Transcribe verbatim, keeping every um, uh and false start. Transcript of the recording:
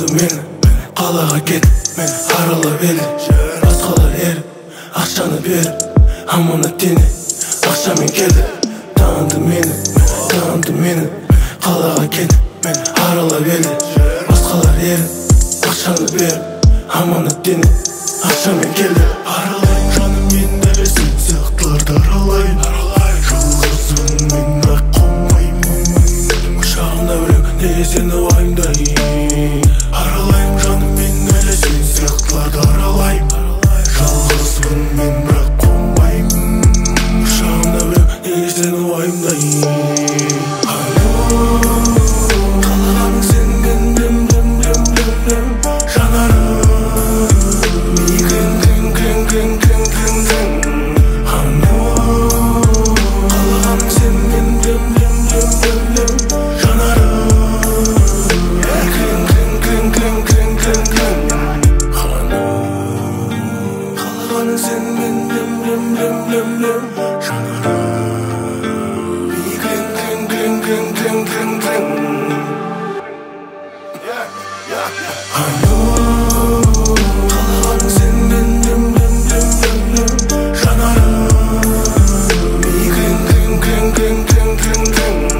таныды мені, қалаға кетіп аралап еді. Басқалар еріп, ақшаны беріп, аманаттене ақшамен келді. Таныды мені, таныды мені, қалаға кетіп аралап еді. Басқалар еріп, ақшаны беріп, аманаттене ақшамен келді. Аралайын жаным мен дәл сен сияқтыларды аралайын. Жалғызбын мен бірақ қонбаймын, құшағымда біреу неге сені уайымдайын. Аралайын жаным мен дәл сен сияқтыларды аралайын. Жалғызбын мен бірақ қонбаймын, құшағымда біреу неге сені уайымдайын. Қалағаның сен мен дем дем дем дем дем жанарым. Жанарым